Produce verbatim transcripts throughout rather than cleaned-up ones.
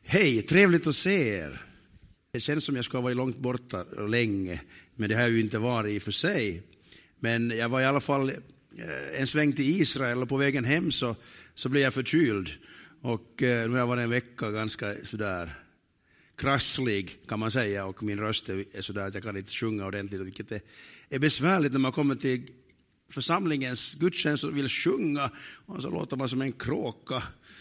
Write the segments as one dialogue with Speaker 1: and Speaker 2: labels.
Speaker 1: Hej, trevligt att se er. Det känns som jag ska ha varit långt borta länge, men det har jag ju inte varit i för sig. Men jag var i alla fall en sväng till Israel och på vägen hem så, så blev jag förkyld. Och eh, nu har jag varit en vecka ganska sådär krasslig kan man säga, och min röst är sådär att jag kan inte sjunga ordentligt, vilket är, är besvärligt när man kommer till församlingens gudstjänst och vill sjunga och så låter man som en kråka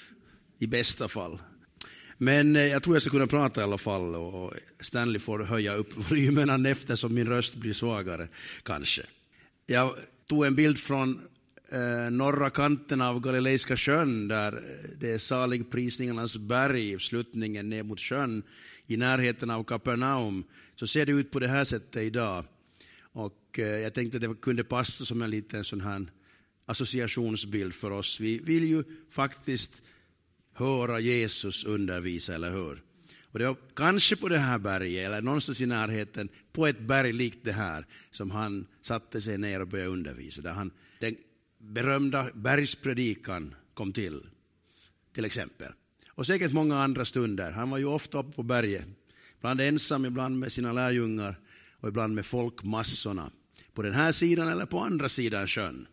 Speaker 1: i bästa fall. Men jag tror jag ska kunna prata i alla fall, och Stanley får höja upp volymen eftersom min röst blir svagare kanske. Jag tog en bild från eh, norra kanten av Galileiska sjön där det är saligprisningarnas berg, slutningen ner mot sjön i närheten av Kapernaum. Så ser det ut på det här sättet idag. Och eh, jag tänkte att det kunde passa som en liten sån här associationsbild för oss. Vi vill ju faktiskt höra Jesus undervisa, eller hur? Och det var kanske på det här berget eller någonstans i närheten på ett berg likt det här som han satte sig ner och började undervisa. Där han, den berömda bergspredikan kom till, till exempel. Och säkert många andra stunder. Han var ju ofta uppe på berget. Ibland ensam, ibland med sina lärjungar och ibland med folkmassorna. På den här sidan eller på andra sidan sjön.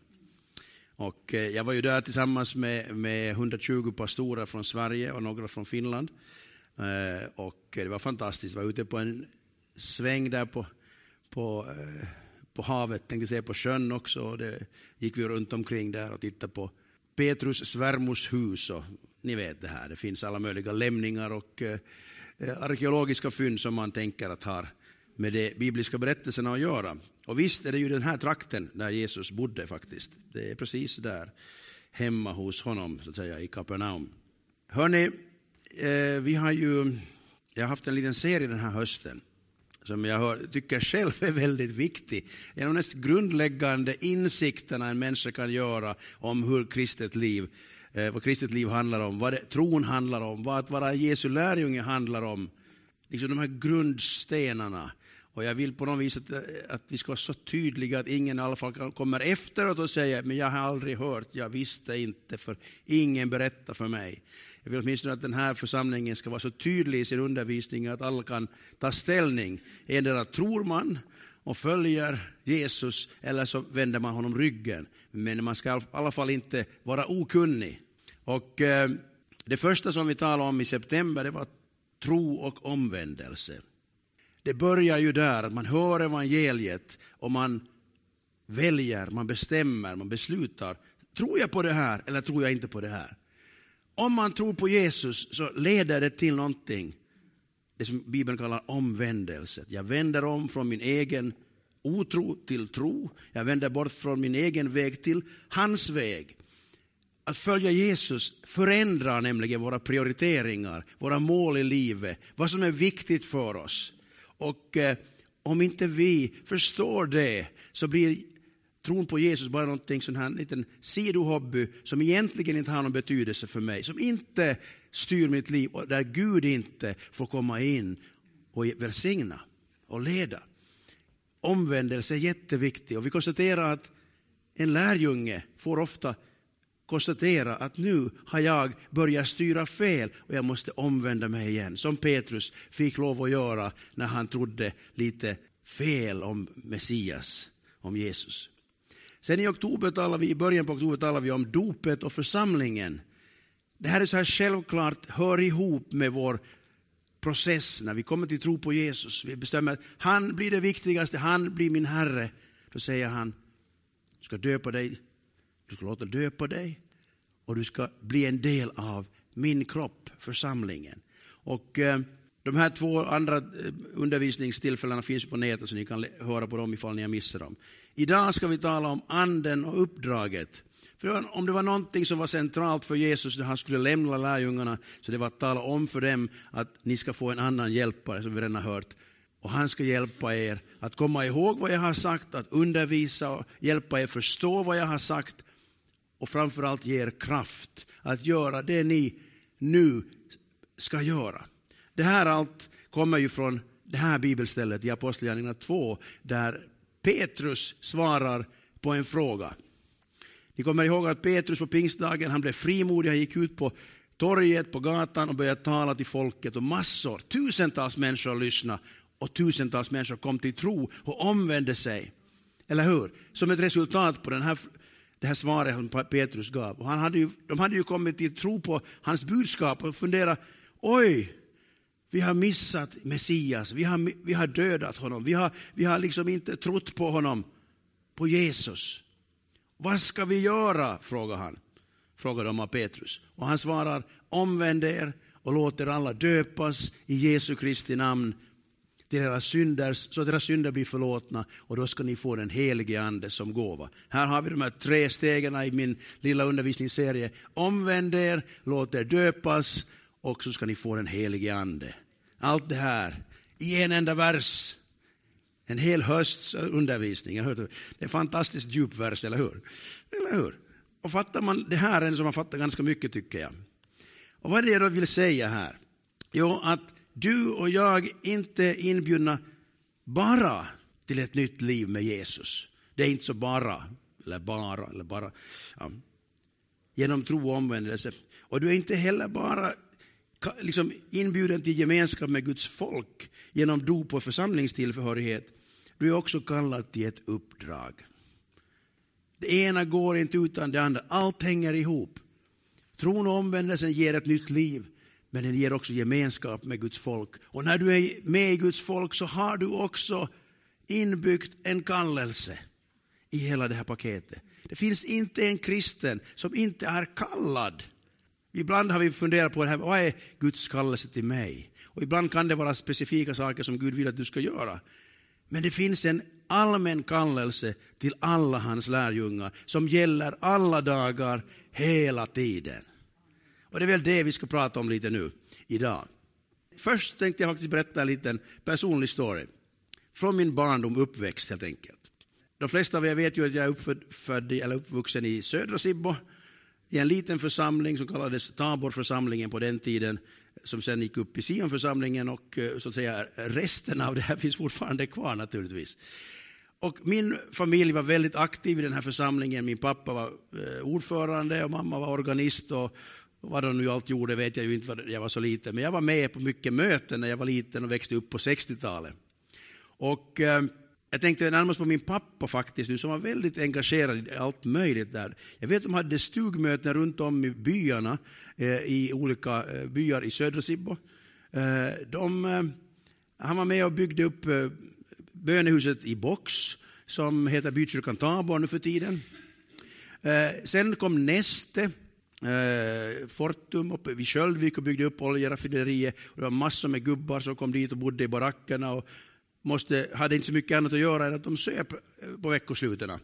Speaker 1: Och jag var ju där tillsammans med, med hundratjugo pastorer från Sverige och några från Finland. Eh, och det var fantastiskt. Jag var ute på en sväng där på, på, eh, på havet, tänkte säga på sjön också. Och det gick vi runt omkring där och tittade på Petrus svärmors hus. Och ni vet det här, det finns alla möjliga lämningar och eh, arkeologiska fynd som man tänker att har med de bibliska berättelserna att göra. Och visst är det ju den här trakten där Jesus bodde faktiskt. Det är precis där, hemma hos honom så att säga, i Kapernaum. Hörrni, eh, vi har ju jag har haft en liten serie den här hösten som jag hör, tycker själv är väldigt viktig. En av de mest grundläggande insikterna en människa kan göra om hur kristet liv, eh, vad kristet liv handlar om, vad det, tron handlar om, vad att vara Jesu lärjunge handlar om. Liksom de här grundstenarna. Och jag vill på något vis att, att vi ska vara så tydliga att ingen i alla fall kommer efteråt och säger men jag har aldrig hört, jag visste inte, för ingen berättar för mig. Jag vill åtminstone att den här församlingen ska vara så tydlig i sin undervisning att alla kan ta ställning. Endera tror man och följer Jesus eller så vänder man honom ryggen. Men man ska i alla fall inte vara okunnig. Och eh, det första som vi talade om i september, det var tro och omvändelse. Det börjar ju där att man hör evangeliet och man väljer, man bestämmer, man beslutar. Tror jag på det här eller tror jag inte på det här? Om man tror på Jesus så leder det till någonting. Det som Bibeln kallar omvändelse. Jag vänder om från min egen otro till tro. Jag vänder bort från min egen väg till hans väg. Att följa Jesus förändrar nämligen våra prioriteringar, våra mål i livet, vad som är viktigt för oss. Och eh, om inte vi förstår det så blir tron på Jesus bara någonting sån här liten sidohobby som egentligen inte har någon betydelse för mig, som inte styr mitt liv och där Gud inte får komma in och välsigna och leda. Omvändelse är jätteviktig, och vi konstaterar att en lärjunge får ofta konstatera att nu har jag börjat styra fel och jag måste omvända mig igen. Som Petrus fick lov att göra när han trodde lite fel om Messias, om Jesus. Sen i oktober talar vi, i början på oktober talar vi om dopet och församlingen. Det här är så här självklart, hör ihop med vår process när vi kommer till tro på Jesus. Vi bestämmer att han blir det viktigaste, han blir min Herre. Då säger han, du ska döpa dig. Du ska låta döpa dig och du ska bli en del av min kropp, församlingen. Och eh, de här två andra eh, undervisningstillfällena finns på nätet så ni kan höra på dem ifall ni har missat dem. Idag ska vi tala om anden och uppdraget. För om det var någonting som var centralt för Jesus när han skulle lämna lärjungarna, så det var att tala om för dem att ni ska få en annan hjälpare, som vi redan har hört. Och han ska hjälpa er att komma ihåg vad jag har sagt, att undervisa och hjälpa er förstå vad jag har sagt. Och framförallt ge er kraft att göra det ni nu ska göra. Det här allt kommer ju från det här bibelstället i Apostlagärningarna två, där Petrus svarar på en fråga. Ni kommer ihåg att Petrus på pingstdagen, han blev frimodig, han gick ut på torget, på gatan och började tala till folket. Och massor, tusentals människor lyssnade. Och tusentals människor kom till tro och omvände sig. Eller hur? Som ett resultat på den här, det här svaret som Petrus gav. Och han hade ju, de hade ju kommit till tro på hans budskap och funderat, oj, vi har missat Messias, vi har, vi har dödat honom, vi har, vi har liksom inte trott på honom, på Jesus. Vad ska vi göra, frågar han, frågar de av Petrus. Och han svarar, omvänd er och låt er alla döpas i Jesu Kristi namn till era synder, så att era synder blir förlåtna, och då ska ni få den helige ande som gåva. Här har vi de här tre stegen i min lilla undervisningsserie. Omvänd er, låt er döpas, och så ska ni få den helige ande. Allt det här i en enda vers. En hel hösts undervisning. Det är en fantastiskt djup vers, eller hur? Eller hur? Och fattar man det här än som man fattar ganska mycket, tycker jag. Och vad är det jag vill säga här? Jo, att du och jag inte är inbjudna bara till ett nytt liv med Jesus. Det är inte så bara, eller bara, eller bara. Ja. Genom tro och omvändelse. Och du är inte heller bara liksom inbjuden till gemenskap med Guds folk genom dop och församlingstillhörighet. Du är också kallad till ett uppdrag. Det ena går inte utan det andra. Allt hänger ihop. Tron och omvändelsen ger ett nytt liv, men den ger också gemenskap med Guds folk. Och när du är med i Guds folk så har du också inbyggt en kallelse i hela det här paketet. Det finns inte en kristen som inte är kallad. Ibland har vi funderat på det här, vad är Guds kallelse till mig? Och ibland kan det vara specifika saker som Gud vill att du ska göra. Men det finns en allmän kallelse till alla hans lärjungar som gäller alla dagar, hela tiden. Och det är väl det vi ska prata om lite nu, idag. Först tänkte jag faktiskt berätta en liten personlig story. Från min barndom, uppväxt helt enkelt. De flesta av er vet ju att jag är uppfödd, född, eller uppvuxen i södra Sibbo. I en liten församling som kallades Taborförsamlingen på den tiden. Som sen gick upp i Sionförsamlingen, och så att säga resten av det här finns fortfarande kvar naturligtvis. Och min familj var väldigt aktiv i den här församlingen. Min pappa var ordförande och mamma var organist, och vad de nu allt gjorde vet jag ju inte, för jag var så liten. Men jag var med på mycket möten när jag var liten och växte upp på sextiotalet. Och eh, jag tänkte närmast på min pappa faktiskt nu, som var väldigt engagerad i allt möjligt där. Jag vet att de hade stugmöten runt om i byarna, eh, i olika eh, byar i södra Sibbo. Eh, de, eh, han var med och byggde upp eh, bönehuset i Box, som heter Bykyrkan Tabor nu för tiden. Eh, sen kom Neste, eh, Fortum uppe vid Sköldvik och byggde upp oljeraffineriet. Det var massor med gubbar som kom dit och bodde i barackerna och måste, hade inte så mycket annat att göra än att de söp på veckoslutena.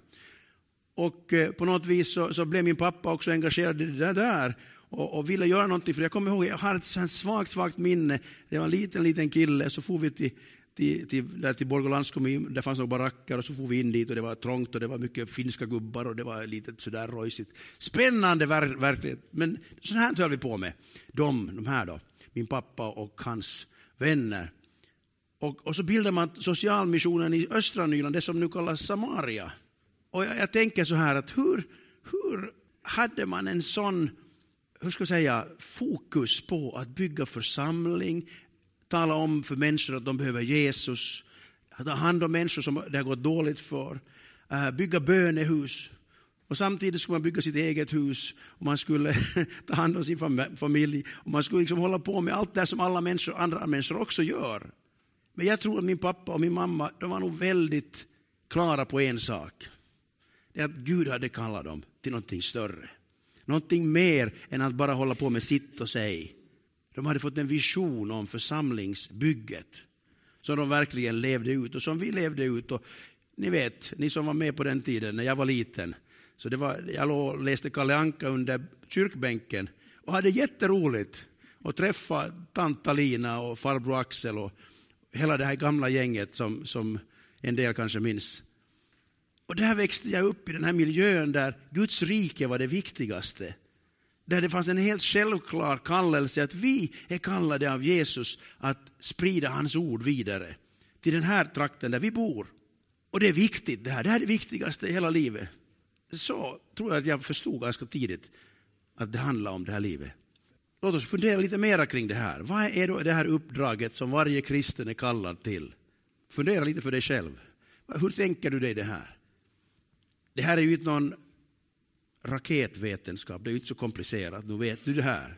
Speaker 1: Och eh, på något vis så, så blev min pappa också engagerad i det där, där och, och ville göra någonting. För jag kommer ihåg, jag har ett sånt svagt, svagt minne. Det var en liten, liten kille, så får vi till Till, till, där till Borgålands kommun, där fanns några baracker, och så får vi in dit och det var trångt och det var mycket finska gubbar och det var lite sådär rojsigt. Spännande ver- verkligen, men sånt här höll vi på med. De, de här då, min pappa och hans vänner. Och, och så bildade man socialmissionen i östra Nyland, det som nu kallas Samaria. Och jag, jag tänker så här att hur, hur hade man en sån, hur ska jag säga, fokus på att bygga församling, tala om för människor att de behöver Jesus, ta hand om människor som det har gått dåligt för, bygga bönehus, och samtidigt skulle man bygga sitt eget hus, och man skulle ta hand om sin familj, och man skulle liksom hålla på med allt det som alla människor, andra människor också gör. Men jag tror att min pappa och min mamma, de var nog väldigt klara på en sak. Det är att Gud hade kallat dem till någonting större. Någonting mer än att bara hålla på med sitt och säg. De hade fått en vision om församlingsbygget som de verkligen levde ut, och som vi levde ut. Och ni vet, ni som var med på den tiden när jag var liten, så det var, jag låg och läste Kalle Anka under kyrkbänken och hade jätteroligt att träffa tanta Lina och farbror Axel och hela det här gamla gänget som, som en del kanske minns. Och där växte jag upp i den här miljön där Guds rike var det viktigaste. Där det fanns en helt självklar kallelse att vi är kallade av Jesus att sprida hans ord vidare till den här trakten där vi bor. Och det är viktigt det här. Det här är det viktigaste i hela livet. Så tror jag att jag förstod ganska tidigt att det handlar om det här livet. Låt oss fundera lite mer kring det här. Vad är då det här uppdraget som varje kristen är kallad till? Fundera lite för dig själv. Hur tänker du dig det här? Det här är ju inte någon raketvetenskap. Det är ju inte så komplicerat. Nu vet du det här.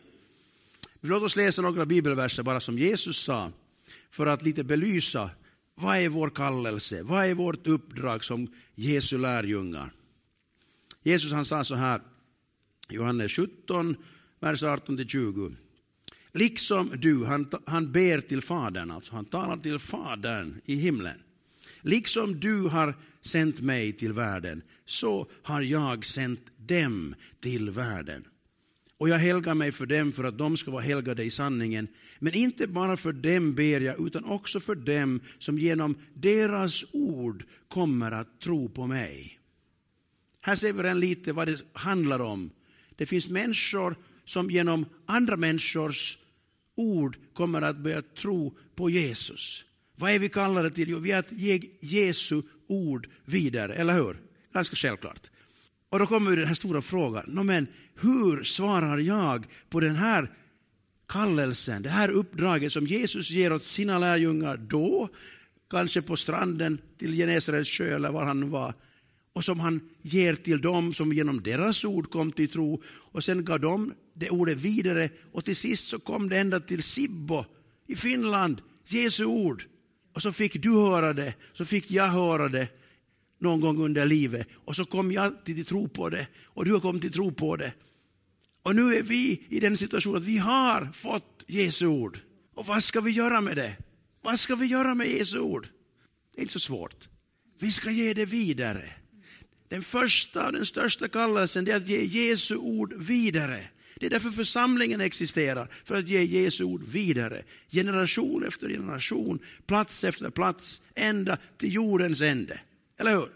Speaker 1: Låt oss läsa några bibelverser bara som Jesus sa. För att lite belysa. Vad är vår kallelse? Vad är vårt uppdrag som Jesu lärjungar? Jesus han sa så här. Johannes sjutton, vers arton till tjugo. Liksom du, han, han ber till Fadern, alltså han talar till Fadern i himlen. Liksom du har sänt mig till världen, så har jag sänt dem till världen. Och jag helgar mig för dem för att de ska vara helgade i sanningen. Men inte bara för dem ber jag, utan också för dem som genom deras ord kommer att tro på mig. Här ser vi lite vad det handlar om. Det finns människor som genom andra människors ord kommer att börja tro på Jesus. Vad är vi kallade till? Jo, vi är att ge Jesu ord vidare, eller hur? Ganska självklart. Och då kommer den här stora frågan. Nå, men hur svarar jag på den här kallelsen, det här uppdraget som Jesus ger åt sina lärjungar då, kanske på stranden till Genesarets sjö eller var han var, och som han ger till dem som genom deras ord kom till tro, och sen gav de det ordet vidare, och till sist så kom det ända till Sibbo i Finland, Jesu ord, och så fick du höra det, så fick jag höra det någon gång under livet, och så kom jag till tro på det, och du har kommit till tro på det, och nu är vi i den situationen att vi har fått Jesu ord, och vad ska vi göra med det? Vad ska vi göra med Jesu ord? Det är inte så svårt. Vi ska ge det vidare. Den första och den största kallelsen är att ge Jesu ord vidare. Det är därför församlingen existerar, för att ge Jesu ord vidare. Generation efter generation, plats efter plats, ända till jordens ände. Eller hur?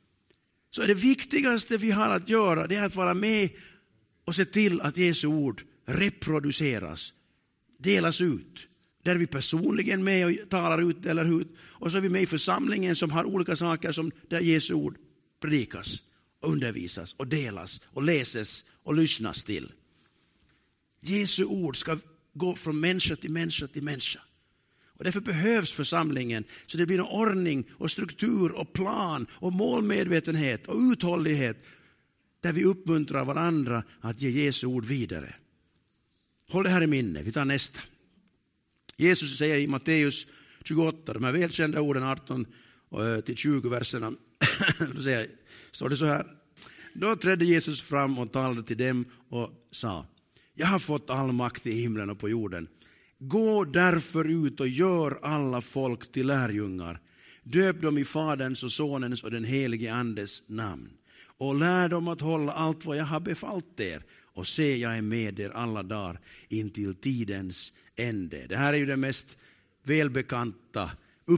Speaker 1: Så det viktigaste vi har att göra, det är att vara med och se till att Jesu ord reproduceras, delas ut. Där vi personligen med och talar ut eller ut. Och så är vi med i församlingen som har olika saker som där Jesu ord predikas, undervisas och delas och läses och lyssnas till. Jesu ord ska gå från människa till människa till människa. Och därför behövs församlingen, så det blir en ordning och struktur och plan och målmedvetenhet och uthållighet där vi uppmuntrar varandra att ge Jesu ord vidare. Håll det här i minne, vi tar nästa. Jesus säger i Matteus tjugoåtta, de här välkända orden arton till tjugo verserna, då säger, står det så här. Då trädde Jesus fram och talade till dem och sa: jag har fått all makt i himlen och på jorden. Gå därför ut och gör alla folk till lärjungar. Döp dem i Faderns och Sonens och den helige Andes namn. Och lär dem att hålla allt vad jag har befallt er. Och se, jag är med er alla dagar in till tidens ände. Det här är ju den mest välbekanta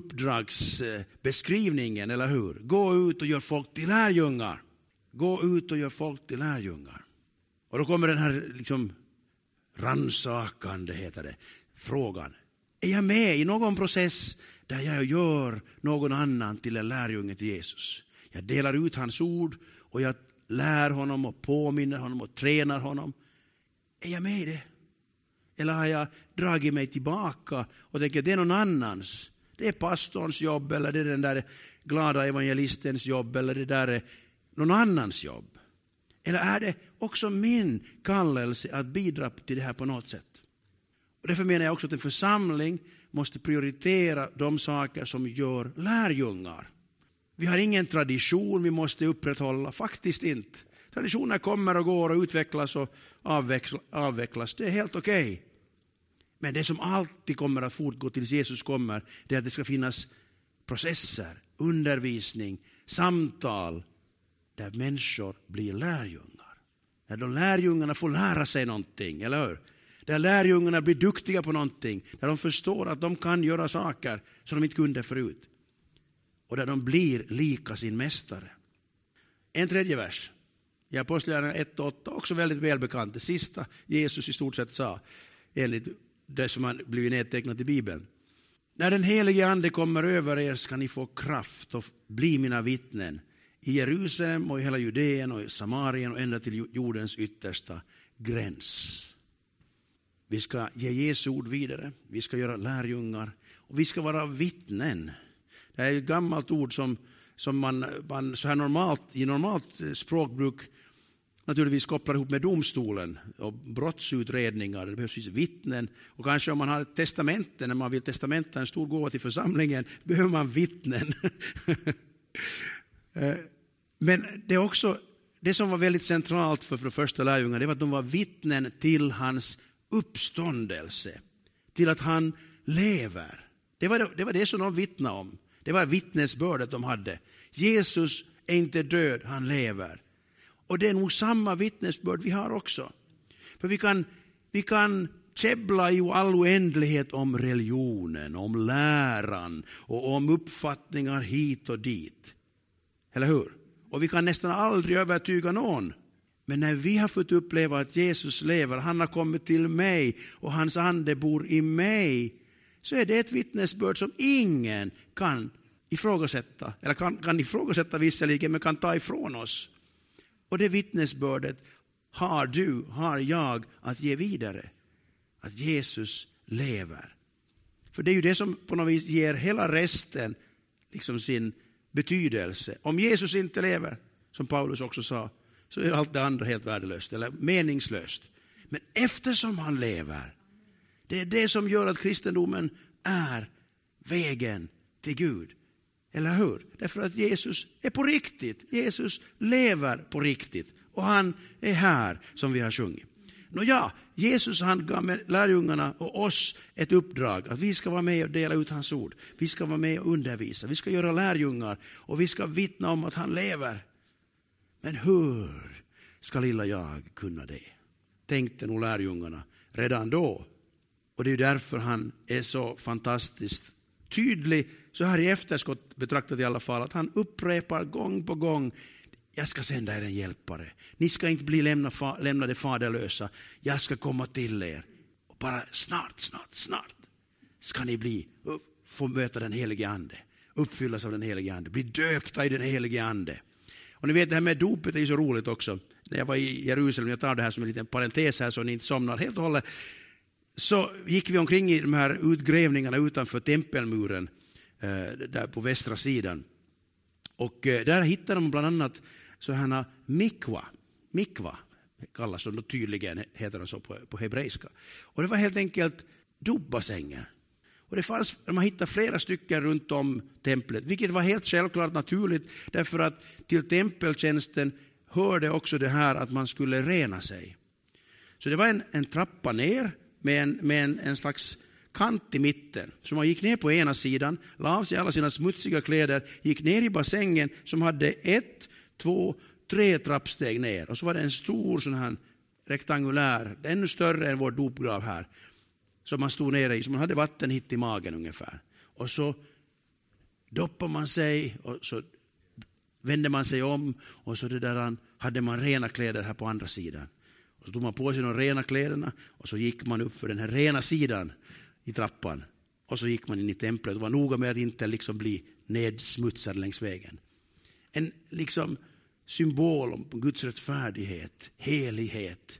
Speaker 1: uppdragsbeskrivningen, eller hur? Gå ut och gör folk till lärjungar. Gå ut och gör folk till lärjungar. Och då kommer den här liksom rannsakande, heter det, frågan. Är jag med i någon process där jag gör någon annan till en lärjunge till Jesus? Jag delar ut hans ord och jag lär honom och påminner honom och tränar honom. Är jag med i det? Eller har jag dragit mig tillbaka och tänker det är någon annans? Det är pastorns jobb, eller det är den där glada evangelistens jobb, eller det där är någon annans jobb. Eller är det också min kallelse att bidra till det här på något sätt? Och därför menar jag också att en församling måste prioritera de saker som gör lärjungar. Vi har ingen tradition vi måste upprätthålla, faktiskt inte. Traditioner kommer och går och utvecklas och avvecklas. Det är helt okej. Okay. Men det som alltid kommer att fortgå tills Jesus kommer, det är att det ska finnas processer, undervisning, samtal där människor blir lärjungar. Där de lärjungarna får lära sig någonting, eller hur? Där lärjungarna blir duktiga på någonting. Där de förstår att de kan göra saker som de inte kunde förut. Och där de blir lika sin mästare. En tredje vers. I Apostlagärningarna ett och åtta, också väldigt välbekant. Det sista Jesus i stort sett sa, enligt det som har blivit nedtecknat i Bibeln. När den helige ande kommer över er ska ni få kraft och bli mina vittnen i Jerusalem och i hela Judeen och i Samarien och ända till jordens yttersta gräns. Vi ska ge Jesu ord vidare. Vi ska göra lärjungar. Och vi ska vara vittnen. Det är ett gammalt ord som, som man, man så här normalt, i normalt språkbruk naturligtvis kopplar ihop med domstolen och brottsutredningar. Det behövs vittnen. Och kanske om man har ett testamente, när man vill testamenta en stor gåva till församlingen, behöver man vittnen. Men det är också det som var väldigt centralt för, för de första lärjungarna, det var att de var vittnen till hans uppståndelse. Till att han lever. Det var det, det var det som de vittnade om. Det var vittnesbördet de hade. Jesus är inte död, han lever. Och det är nog samma vittnesbörd vi har också. För vi kan, vi kan käbbla i all oändlighet om religionen, om läran och om uppfattningar hit och dit. Eller hur? Och vi kan nästan aldrig övertyga någon. Men när vi har fått uppleva att Jesus lever, han har kommit till mig och hans ande bor i mig, så är det ett vittnesbörd som ingen kan ifrågasätta. Eller kan, kan ifrågasätta visserligen, men kan ta ifrån oss. Och det vittnesbördet har du, har jag att ge vidare. Att Jesus lever. För det är ju det som på något vis ger hela resten liksom sin betydelse. Om Jesus inte lever, som Paulus också sa, så är allt det andra helt värdelöst eller meningslöst. Men eftersom han lever, det är det som gör att kristendomen är vägen till Gud. Eller hur? Därför att Jesus är på riktigt. Jesus lever på riktigt. Och han är här som vi har sjungit. Nå ja, Jesus han gav med lärjungarna och oss ett uppdrag. Att vi ska vara med och dela ut hans ord. Vi ska vara med och undervisa. Vi ska göra lärjungar. Och vi ska vittna om att han lever. Men hur ska lilla jag kunna det? Tänkte nog lärjungarna redan då. Och det är därför han är så fantastiskt tydlig, så här i efterskott betraktat i alla fall, att han upprepar gång på gång: jag ska sända er en hjälpare. Ni ska inte bli lämna, fa, lämnade faderlösa. Jag ska komma till er. Och bara snart, snart, snart ska ni bli, få möta den helige ande. Uppfyllas av den helige ande. Bli döpta i den helige ande. Och ni vet, det här med dopet är ju så roligt också. När jag var i Jerusalem, jag tar det här som en liten parentes här så ni inte somnar helt och hållet. Så gick vi omkring i de här utgrävningarna utanför tempelmuren eh, där på västra sidan. Och eh, där hittade man bland annat sådana mikva. Mikva kallas de tydligen, heter de så på, på hebreiska. Och det var helt enkelt dopbassänger. Och det fanns, man hittade flera stycken runt om templet, vilket var helt självklart naturligt, därför att till tempeltjänsten hörde också det här att man skulle rena sig. Så det var en, en trappa ner med, en, med en, en slags kant i mitten. Så man gick ner på ena sidan, la av sig alla sina smutsiga kläder, gick ner i bassängen som hade ett, två, tre trappsteg ner. Och så var det en stor sån här rektangulär, ännu större än vår dopgrav här, som man stod nere i, så man hade vatten hit i magen ungefär. Och så doppade man sig och så vände man sig om och så det där hade man rena kläder här på andra sidan. Och så tog man på sig de rena kläderna och så gick man upp för den här rena sidan i trappan. Och så gick man in i templet och var noga med att inte liksom bli nedsmutsad längs vägen. En liksom symbol om Guds rättfärdighet, helighet.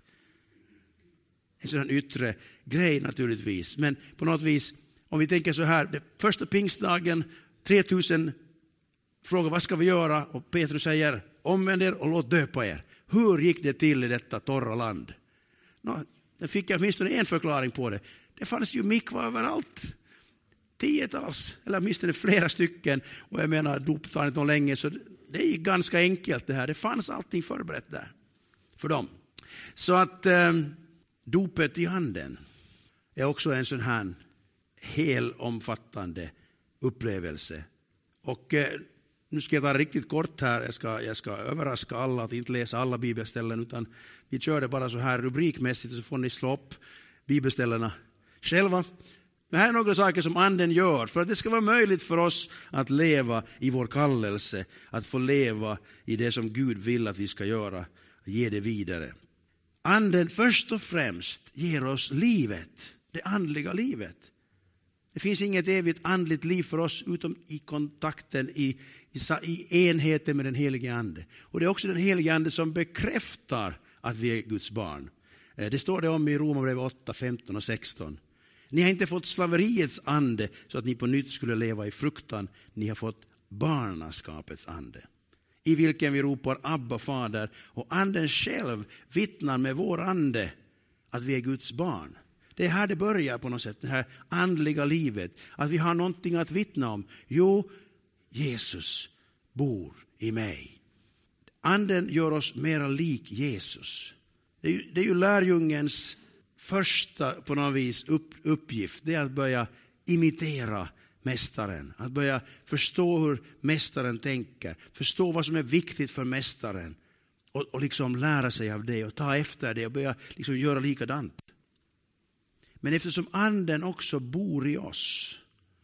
Speaker 1: En sån yttre grej naturligtvis. Men på något vis, om vi tänker så här, det första pingstdagen, tre tusen frågar vad ska vi göra? Och Petrus säger, omvänd er och låt döpa er. Hur gick det till i detta torra land? Nå, då fick jag åtminstone en förklaring på det. Det fanns ju mikva överallt. Tiotals, eller åtminstone flera stycken. Och jag menar, dop tar inte någon länge, så det är ganska enkelt det här. Det fanns allting förberett där för dem. Så att eh, dopet i handen är också en sån här hel omfattande upplevelse. Och eh, nu ska jag ta riktigt kort här. Jag ska, jag ska överraska alla att inte läsa alla bibelställen, utan vi kör det bara så här rubrikmässigt, så får ni slå upp bibelställena själva. Men här är några saker som anden gör för att det ska vara möjligt för oss att leva i vår kallelse, att få leva i det som Gud vill att vi ska göra, ge det vidare. Anden först och främst ger oss livet, det andliga livet. Det finns inget evigt andligt liv för oss utom i kontakten, i, i, i enheten med den helige ande. Och det är också den helige ande som bekräftar att vi är Guds barn. Det står det om i Romarbrevet åtta, femton och sexton. Ni har inte fått slaveriets ande så att ni på nytt skulle leva i fruktan. Ni har fått barnaskapets ande, i vilken vi ropar Abba, Fader, och anden själv vittnar med vår ande att vi är Guds barn. Det är här det börjar på något sätt, det här andliga livet. Att vi har någonting att vittna om. Jo, Jesus bor i mig. Anden gör oss mera lik Jesus. Det är ju, det är ju lärjungens första på något vis upp, uppgift. Det är att börja imitera mästaren. Att börja förstå hur mästaren tänker. Förstå vad som är viktigt för mästaren. Och, och liksom lära sig av det och ta efter det och börja liksom göra likadant. Men eftersom anden också bor i oss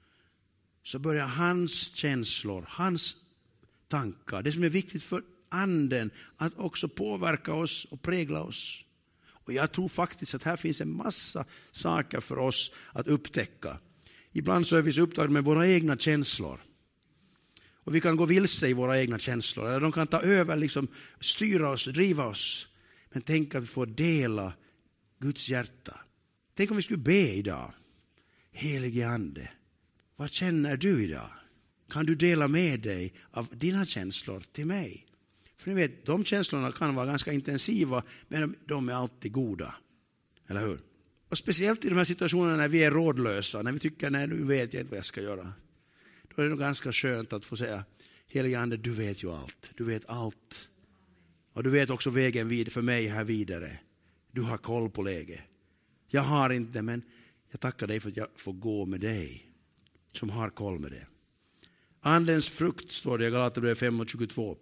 Speaker 1: så börjar hans känslor, hans tankar, det som är viktigt för anden, att också påverka oss och prägla oss. Och jag tror faktiskt att här finns en massa saker för oss att upptäcka. Ibland så är vi så upptagna med våra egna känslor. Och vi kan gå vilse i våra egna känslor. Eller de kan ta över, liksom, styra oss, driva oss. Men tänk att vi får dela Guds hjärta. Tänk om vi skulle be idag. Helige ande, vad känner du idag? Kan du dela med dig av dina känslor till mig? För ni vet, de känslorna kan vara ganska intensiva, men de är alltid goda. Eller hur? Och speciellt i de här situationerna när vi är rådlösa, när vi tycker, nej, nu vet jag inte vad jag ska göra. Då är det nog ganska skönt att få säga, helige ande, du vet ju allt. Du vet allt. Och du vet också vägen vid för mig här vidare. Du har koll på läget. Jag har inte, men jag tackar dig för att jag får gå med dig som har koll med det. Andens frukt, står det i Galaterbrevet fem och tjugotvå,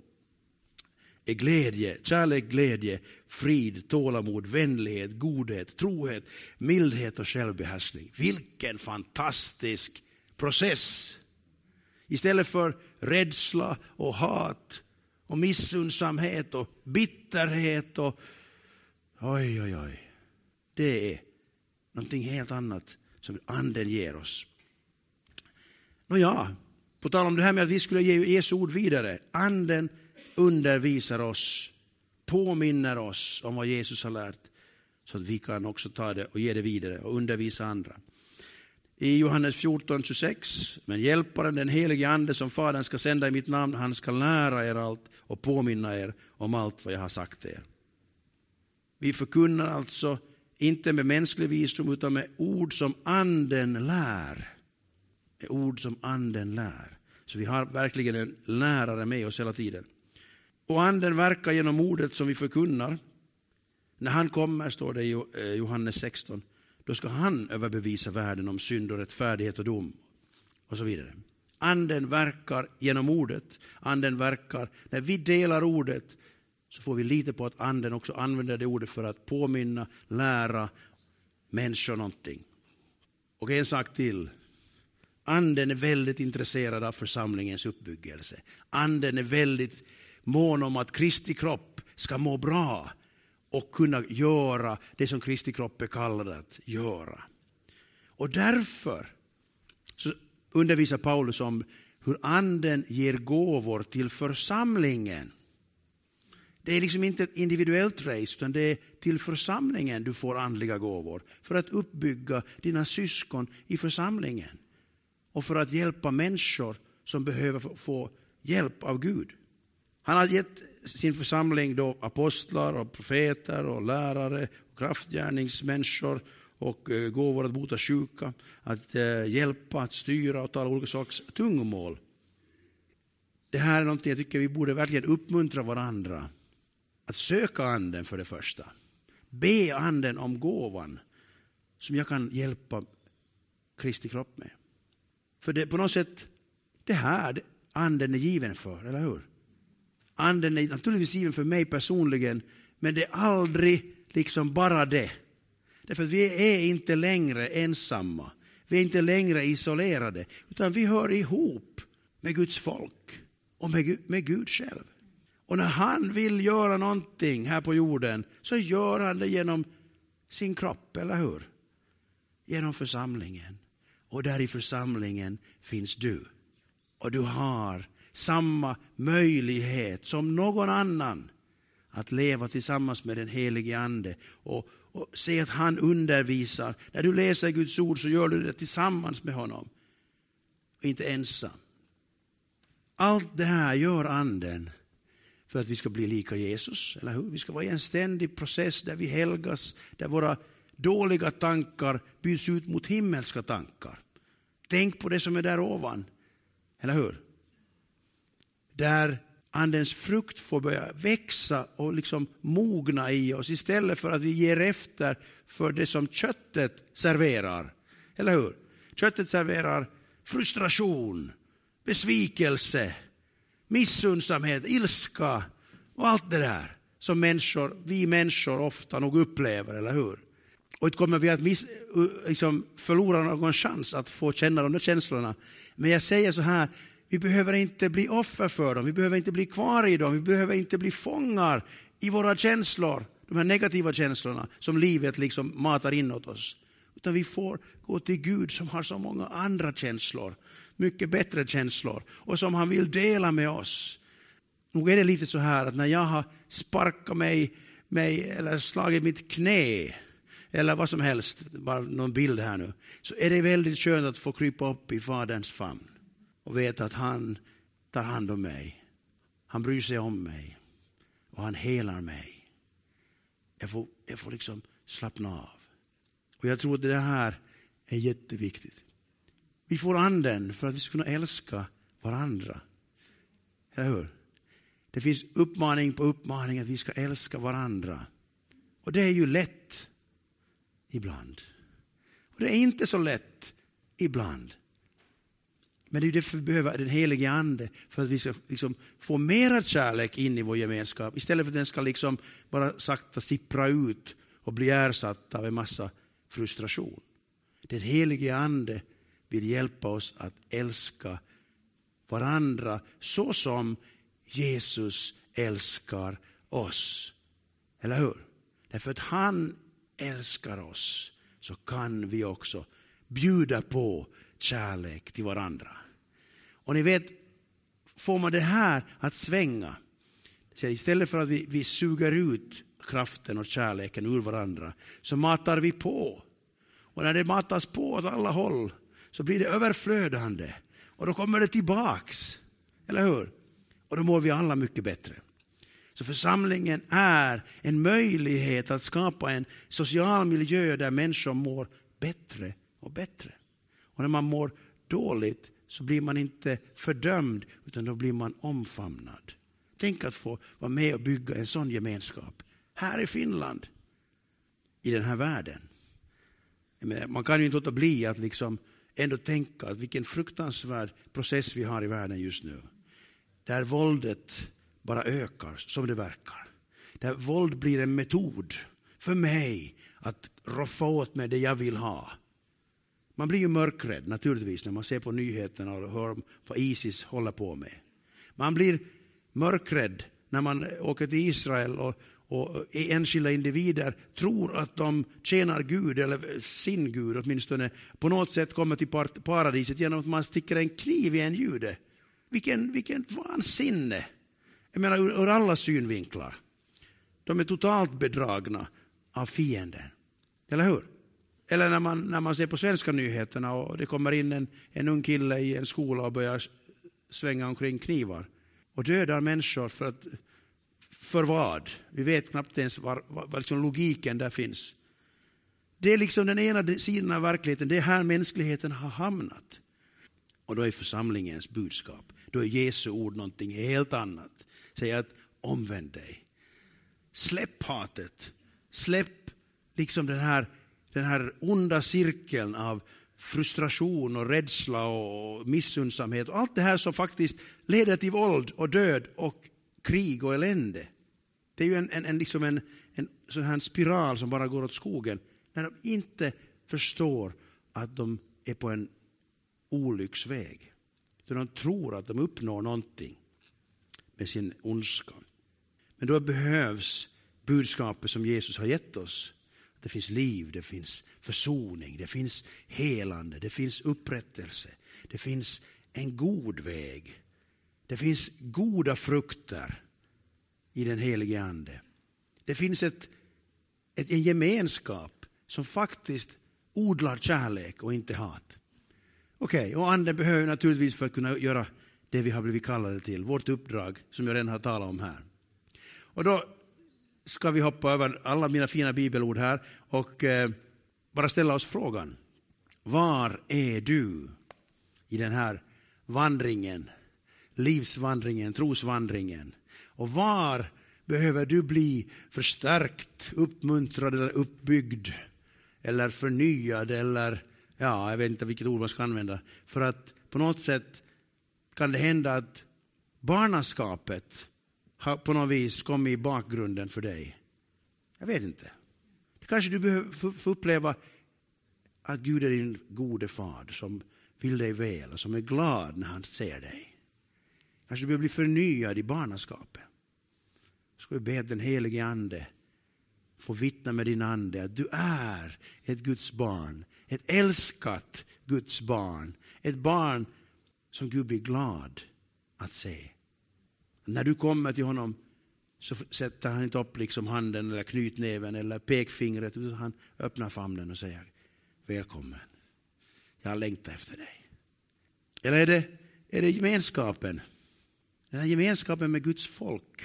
Speaker 1: är glädje, kärlek, glädje, frid, tålamod, vänlighet, godhet, trohet, mildhet och självbehärskning. Vilken fantastisk process! Istället för rädsla och hat och missundsamhet och bitterhet och oj, oj, oj. Det är någonting helt annat som anden ger oss. Nå ja, på tal om det här med att vi skulle ge Jesu ord vidare. Anden undervisar oss, påminner oss om vad Jesus har lärt, så att vi kan också ta det och ge det vidare och undervisa andra. I Johannes fjorton tjugosex, men hjälparen, den helige ande som Fadern ska sända i mitt namn, han ska lära er allt och påminna er om allt vad jag har sagt er. Vi förkunnar alltså inte med mänsklig visdom utan med ord som anden lär. Med ord som anden lär. Så vi har verkligen en lärare med oss hela tiden. Och anden verkar genom ordet som vi förkunnar. När han kommer, står det i Johannes sexton, då ska han överbevisa världen om synd och rättfärdighet och dom. Och så vidare. Anden verkar genom ordet. Anden verkar, när vi delar ordet så får vi lita på att anden också använder det ordet för att påminna, lära människor någonting. Och en sak till. Anden är väldigt intresserad av församlingens uppbyggelse. Anden är väldigt mån om att Kristi kropp ska må bra och kunna göra det som Kristi kropp är kallad att göra. Och därför så undervisar Paulus om hur anden ger gåvor till församlingen. Det är liksom inte ett individuellt race, utan det är till församlingen du får andliga gåvor. För att uppbygga dina syskon i församlingen. Och för att hjälpa människor som behöver få hjälp av Gud. Han har gett sin församling då apostlar och profeter och lärare och kraftgärningsmänniskor och uh, gåvor att bota sjuka, att uh, hjälpa, att styra och tala olika sorts tungomål. Det här är någonting jag tycker vi borde verkligen uppmuntra varandra. Att söka anden för det första. Be anden om gåvan som jag kan hjälpa Kristi kropp med. För det på något sätt, det här det, anden är given för, eller hur? Anden är naturligtvis given för mig personligen, men det är aldrig liksom bara det. Därför att vi är inte längre ensamma. Vi är inte längre isolerade, utan vi hör ihop med Guds folk och med Gud, med Gud själv. Och när han vill göra någonting här på jorden så gör han det genom sin kropp, eller hur? Genom församlingen. Och där i församlingen finns du. Och du har samma möjlighet som någon annan att leva tillsammans med den helige ande och, och se att han undervisar. När du läser Guds ord så gör du det tillsammans med honom. Och inte ensam. Allt det här gör anden för att vi ska bli lika Jesus. Eller hur? Vi ska vara i en ständig process där vi helgas. Där våra dåliga tankar byts ut mot himmelska tankar. Tänk på det som är där ovan. Eller hur? Där andens frukt får börja växa och liksom mogna i oss istället för att vi ger efter för det som köttet serverar. Eller hur? Köttet serverar frustration, besvikelse, missundsamhet, ilska och allt det där som människor, vi människor ofta nog upplever, eller hur? Och inte kommer vi att miss, liksom förlora någon chans att få känna de där känslorna. Men jag säger så här, vi behöver inte bli offer för dem. Vi behöver inte bli kvar i dem. Vi behöver inte bli fångar i våra känslor. De här negativa känslorna som livet liksom matar in åt oss. Utan vi får gå till Gud som har så många andra känslor. Mycket bättre känslor. Och som han vill dela med oss. Nog är det lite så här att när jag har sparkat mig, mig eller slagit mitt knä. Eller vad som helst. Bara någon bild här nu. Så är det väldigt skönt att få krypa upp i faderns famn. Och veta att han tar hand om mig. Han bryr sig om mig. Och han helar mig. Jag får, jag får liksom slappna av. Och jag tror att det här är jätteviktigt. Vi får anden för att vi ska kunna älska varandra. Eller hur? Det finns uppmaning på uppmaning att vi ska älska varandra. Och det är ju lätt ibland. Och det är inte så lätt ibland. Men det är därför vi behöver den helige ande för att vi ska liksom få mera kärlek in i vår gemenskap. Istället för att den ska liksom bara sakta sippra ut och bli ersatt av en massa frustration. Den helige ande vill hjälpa oss att älska varandra så som Jesus älskar oss. Eller hur? Därför att han älskar oss så kan vi också bjuda på kärlek till varandra. Och ni vet, får man det här att svänga, så istället för att vi, vi suger ut kraften och kärleken ur varandra, så matar vi på. Och när det matas på åt alla håll så blir det överflödande. Och då kommer det tillbaks. Eller hur? Och då mår vi alla mycket bättre. Så församlingen är en möjlighet att skapa en social miljö där människor mår bättre och bättre. Och när man mår dåligt så blir man inte fördömd utan då blir man omfamnad. Tänk att få vara med och bygga en sån gemenskap. Här i Finland. I den här världen. Man kan ju inte låta bli att liksom ändå tänka att vilken fruktansvärd process vi har i världen just nu. Där våldet bara ökar som det verkar. Där våld blir en metod för mig att roffa åt mig det jag vill ha. Man blir ju mörkrädd naturligtvis när man ser på nyheterna och hör vad ISIS håller på med. Man blir mörkrädd när man åker till Israel och, och enskilda individer tror att de tjänar Gud eller sin Gud åtminstone på något sätt kommer till paradiset genom att man sticker en kniv i en jude. Vilken, vilken vansinne. Jag menar ur, ur alla synvinklar. De är totalt bedragna av fienden. Eller hur? Eller när man, när man ser på svenska nyheterna och det kommer in en, en ung kille i en skola och börjar svänga omkring knivar. Och dödar människor för, att, för vad? Vi vet knappt ens var, var, var liksom logiken där finns. Det är liksom den ena sidan av verkligheten. Det är här mänskligheten har hamnat. Och då är församlingens budskap. Då är Jesu ord någonting helt annat. Säger att omvänd dig. Släpp hatet. Släpp liksom den här, den här onda cirkeln av frustration och rädsla och missundsamhet. Och allt det här som faktiskt leder till våld och död och krig och elände. Det är ju en, en, en, liksom en, en sån här spiral som bara går åt skogen. När de inte förstår att de är på en olycksväg. Då de tror att de uppnår någonting med sin ondska. Men då behövs budskapet som Jesus har gett oss. Det finns liv, det finns försoning, det finns helande, det finns upprättelse. Det finns en god väg. Det finns goda frukter i den helige ande. Det finns ett ett, en gemenskap som faktiskt odlar kärlek och inte hat. Okej, okay, och anden behöver naturligtvis för att kunna göra det vi har blivit kallade till. Vårt uppdrag som jag redan har talat om här. Och då ska vi hoppa över alla mina fina bibelord här och eh, bara ställa oss frågan. Var är du i den här vandringen, livsvandringen, trosvandringen? Och var behöver du bli förstärkt, uppmuntrad eller uppbyggd eller förnyad eller ja, jag vet inte vilket ord man ska använda. För att på något sätt kan det hända att barnaskapet har på något vis kommit i bakgrunden för dig. Jag vet inte. Kanske du behöver få uppleva att Gud är din gode far som vill dig väl och som är glad när han ser dig. Kanske du behöver bli förnyad i barnaskapet. Ska vi be att den helige ande få vittna med din ande att du är ett Guds barn. Ett älskat Guds barn. Ett barn som Gud blir glad att se. När du kommer till honom så sätter han inte upp liksom handen eller knytnäven eller pekfingret, utan han öppnar famnen och säger välkommen. Jag längtar efter dig. Eller är det, är det gemenskapen? Den här gemenskapen med Guds folk.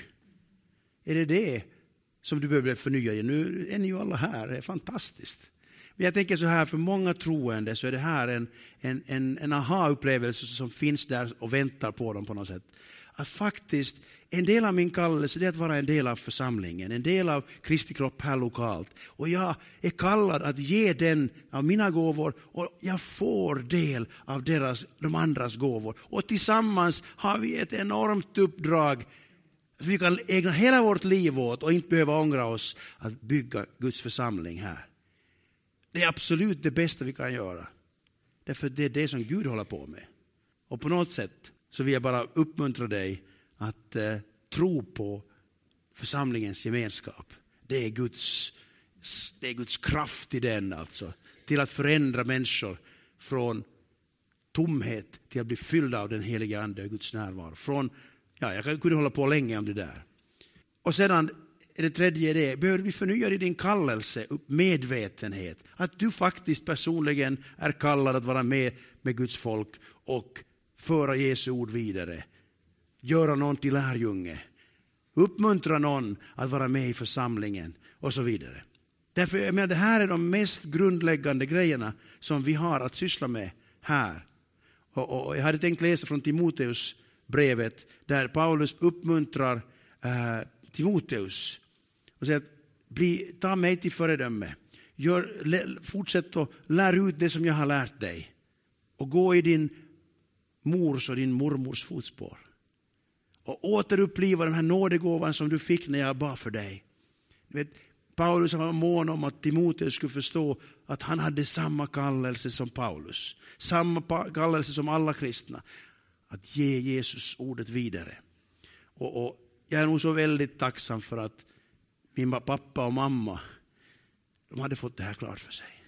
Speaker 1: Är det det som du behöver förnya i? Nu är ni ju alla här, det är fantastiskt. Men jag tänker så här, för många troende så är det här en, en, en, en aha-upplevelse som finns där och väntar på dem på något sätt. Att faktiskt en del av min kallelse är att vara en del av församlingen, en del av Kristi kropp här lokalt. Och jag är kallad att ge den av mina gåvor och jag får del av deras, de andras gåvor. Och tillsammans har vi ett enormt uppdrag att vi kan ägna hela vårt liv åt och inte behöva ångra oss att bygga Guds församling här. Det är absolut det bästa vi kan göra. Därför det är det som Gud håller på med. Och på något sätt så vill jag bara uppmuntra dig att eh, tro på församlingens gemenskap. Det är Guds, det är Guds kraft i den alltså. Till att förändra människor från tomhet till att bli fyllda av den heliga ande och Guds närvaro. Från, ja, jag kan kunna hålla på länge om det där. Och sedan är det tredje det. Behöver vi förnya i din kallelse, medvetenhet. Att du faktiskt personligen är kallad att vara med med Guds folk och föra Jesu ord vidare. Göra någon till lärjunge. Uppmuntra någon att vara med i församlingen och så vidare. Därför, jag menar, det här är de mest grundläggande grejerna som vi har att syssla med här. Och, och jag hade tänkt läsa från Timoteus brevet där Paulus uppmuntrar äh, Timoteus och säger att bli, ta mig till föredöme. Gör, lä, fortsätt att lära ut det som jag har lärt dig. Och gå i din mors och din mormors fotspår. Och återuppliva den här nådegåvan som du fick när jag bad för dig. Du vet, Paulus var mån om att Timoteus skulle förstå att han hade samma kallelse som Paulus. Samma kallelse som alla kristna. Att ge Jesus ordet vidare. Och, och jag är nog så väldigt tacksam för att min pappa och mamma, de hade fått det här klart för sig.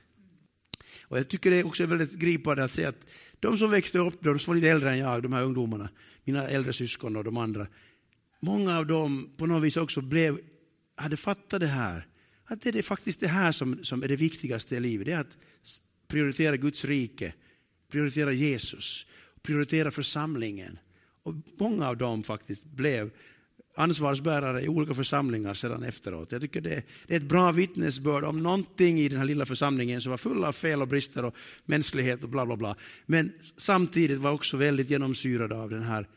Speaker 1: Och jag tycker det är också väldigt gripande att se att de som växte upp, de som var lite äldre än jag, de här ungdomarna, mina äldre syskon och de andra, många av dem på något vis också blev, hade fattat det här. Att det är faktiskt det här som, som är det viktigaste i livet. Det är att prioritera Guds rike, prioritera Jesus, prioritera församlingen. Och många av dem faktiskt blev ansvarsbärare i olika församlingar sedan efteråt. Jag tycker det, det är ett bra vittnesbörd om någonting i den här lilla församlingen som var full av fel och brister och mänsklighet och bla bla bla. Men samtidigt var också väldigt genomsyrad av den här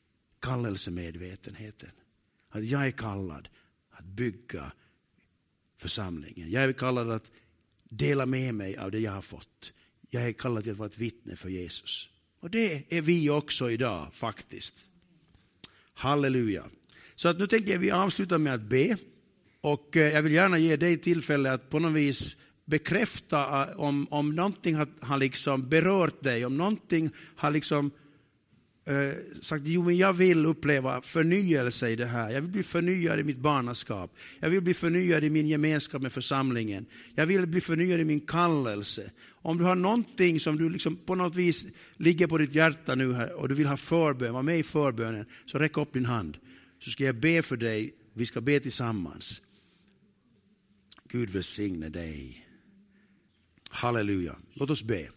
Speaker 1: kallelsemedvetenheten. Att jag är kallad att bygga församlingen. Jag är kallad att dela med mig av det jag har fått. Jag är kallad till att vara ett vittne för Jesus. Och det är vi också idag faktiskt. Halleluja. Så att nu tänker jag att vi avslutar med att be. Och jag vill gärna ge dig tillfälle att på något vis bekräfta om, om någonting har, har liksom berört dig. Om någonting har liksom eh, sagt, jo men jag vill uppleva förnyelse i det här. Jag vill bli förnyad i mitt barnaskap. Jag vill bli förnyad i min gemenskap med församlingen. Jag vill bli förnyad i min kallelse. Om du har någonting som du liksom på något vis ligger på ditt hjärta nu här och du vill ha förbön, vara med i förbönen, så räck upp din hand. Så ska jag be för dig, vi ska be tillsammans. Gud, Gud välsigne dig. Halleluja. Låt oss be.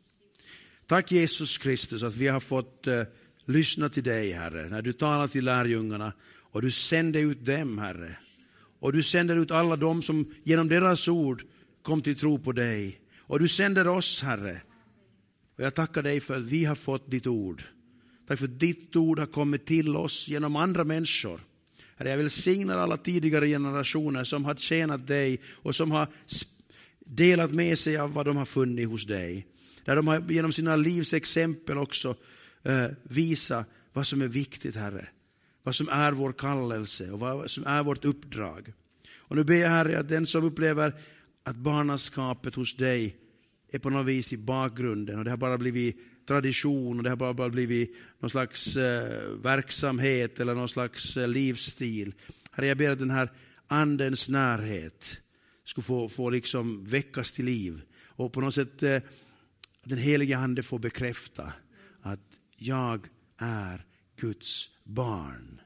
Speaker 1: Tack Jesus Kristus att vi har fått uh, lyssna till dig, Herre, när du talar till lärjungarna och du sänder ut dem, Herre. Och du sänder ut alla dem som genom deras ord kom till tro på dig. Och du sänder oss, Herre. Och jag tackar dig för att vi har fått ditt ord. Tack för att ditt ord har kommit till oss genom andra människor. Herre, jag vill signa alla tidigare generationer som har tjänat dig och som har delat med sig av vad de har funnit hos dig. Där de har genom sina livs exempel också eh, visa vad som är viktigt, Herre. Vad som är vår kallelse och vad som är vårt uppdrag. Och nu ber jag, Herre, att den som upplever att barnaskapet hos dig är på något vis i bakgrunden och det har bara blivit tradition och det har bara, bara blivit någon slags eh, verksamhet eller någon slags eh, livsstil. Herre, jag ber att den här andens närhet ska få, få liksom väckas till liv. Och på något sätt eh, den heliga ande får bekräfta att jag är Guds barn.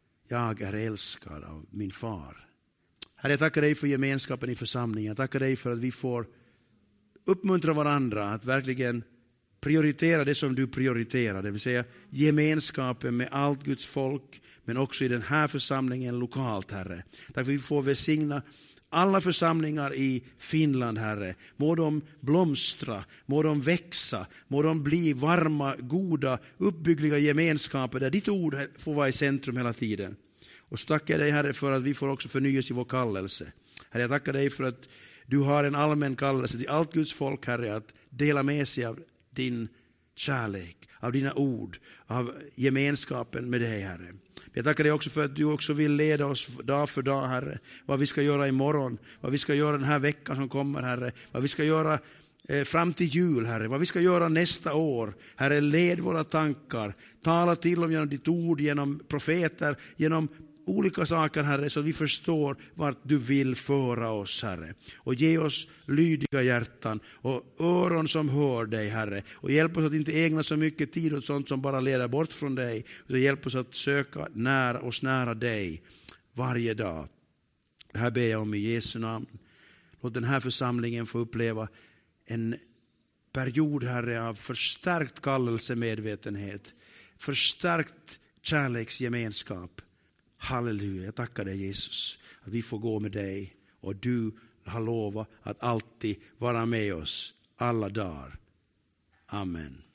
Speaker 1: Jag är älskad av min far. Herre, jag tackar dig för gemenskapen i församlingen. Jag tackar dig för att vi får uppmuntra varandra att verkligen prioritera det som du prioriterar. Det vill säga gemenskapen med allt Guds folk, men också i den här församlingen lokalt, Herre. Tack för att vi får välsigna alla församlingar i Finland, Herre. Må de blomstra, må de växa, må de bli varma, goda, uppbyggliga gemenskaper där ditt ord får vara i centrum hela tiden. Och så tackar jag dig, Herre, för att vi får också förnyas i vår kallelse. Herre, jag tackar dig för att du har en allmän kallelse till allt Guds folk, Herre, att dela med sig av din kärlek, av dina ord, av gemenskapen med dig, Herre. Jag tackar dig också för att du också vill leda oss dag för dag, Herre. Vad vi ska göra imorgon, vad vi ska göra den här veckan som kommer, Herre. Vad vi ska göra eh, fram till jul, Herre. Vad vi ska göra nästa år. Herre, led våra tankar. Tala till om genom ditt ord, genom profeter, genom olika saker, Herre, så vi förstår vart du vill föra oss, Herre. Och ge oss lydiga hjärtan och öron som hör dig, Herre. Och hjälp oss att inte ägna så mycket tid åt sånt som bara leder bort från dig. Utan hjälp oss att söka nära oss nära dig varje dag. Det här ber jag om i Jesu namn. Låt den här församlingen få uppleva en period, Herre, av förstärkt kallelsemedvetenhet. Förstärkt kärleksgemenskap. Halleluja, jag tackar dig Jesus att vi får gå med dig och du har lovat att alltid vara med oss alla dagar. Amen.